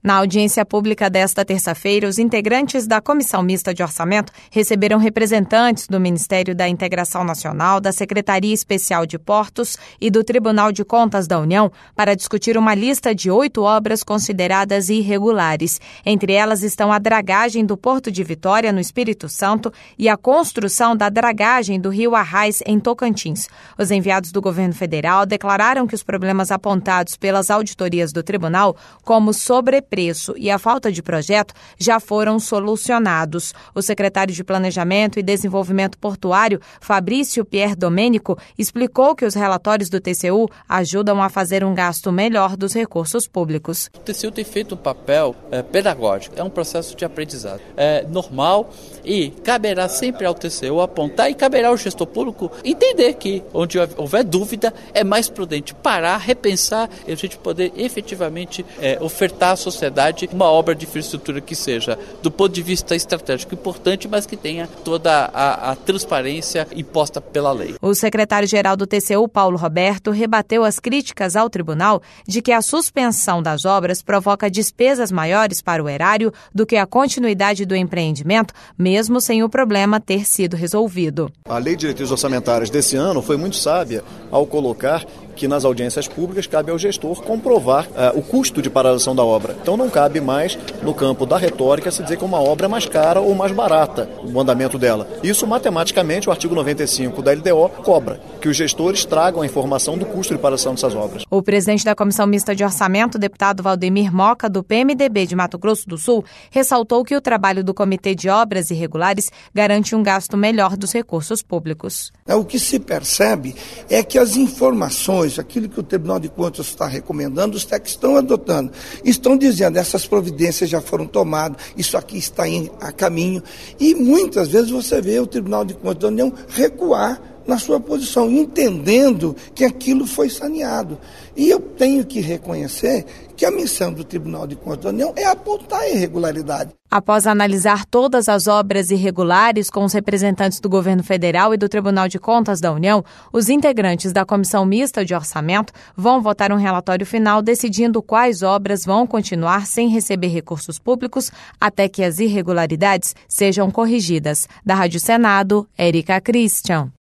Na audiência pública desta terça-feira, os integrantes da Comissão Mista de Orçamento receberam representantes do Ministério da Integração Nacional, da Secretaria Especial de Portos e do Tribunal de Contas da União para discutir uma lista de 8 obras consideradas irregulares. Entre elas estão a dragagem do Porto de Vitória, no Espírito Santo, e a construção da dragagem do Rio Arraiz, em Tocantins. Os enviados do governo federal declararam que os problemas apontados pelas auditorias do tribunal, como sobrepreço e a falta de projeto, já foram solucionados. O secretário de Planejamento e Desenvolvimento Portuário, Fabrício Pierre Domênico, explicou que os relatórios do TCU ajudam a fazer um gasto melhor dos recursos públicos. O TCU tem feito um papel pedagógico, é um processo de aprendizado. É normal e caberá sempre ao TCU apontar e caberá ao gestor público entender que, onde houver dúvida, é mais prudente parar, repensar e a gente poder efetivamente ofertar à sociedade uma obra de infraestrutura que seja, do ponto de vista estratégico, importante, mas que tenha toda a transparência imposta pela lei. O secretário-geral do TCU, Paulo Roberto, rebateu as críticas ao tribunal de que a suspensão das obras provoca despesas maiores para o erário do que a continuidade do empreendimento, mesmo sem o problema ter sido resolvido. A Lei de Diretrizes Orçamentárias desse ano foi muito sábia ao colocar que nas audiências públicas cabe ao gestor comprovar o custo de paralisação da obra. Então não cabe mais no campo da retórica se dizer que uma obra é mais cara ou mais barata, o andamento dela. Isso matematicamente o artigo 95 da LDO cobra, que os gestores tragam a informação do custo de paralisação dessas obras. O presidente da Comissão Mista de Orçamento, deputado Valdemir Moca, do PMDB de Mato Grosso do Sul, ressaltou que o trabalho do Comitê de Obras Irregulares garante um gasto melhor dos recursos públicos. O que se percebe é que as informações, aquilo que o Tribunal de Contas está recomendando, os técnicos estão adotando. Estão dizendo, essas providências já foram tomadas, isso aqui está a caminho. E muitas vezes você vê o Tribunal de Contas da União recuar na sua posição, entendendo que aquilo foi saneado. E eu tenho que reconhecer que a missão do Tribunal de Contas da União é apontar a irregularidade. Após analisar todas as obras irregulares com os representantes do governo federal e do Tribunal de Contas da União, os integrantes da Comissão Mista de Orçamento vão votar um relatório final decidindo quais obras vão continuar sem receber recursos públicos até que as irregularidades sejam corrigidas. Da Rádio Senado, Érica Christian.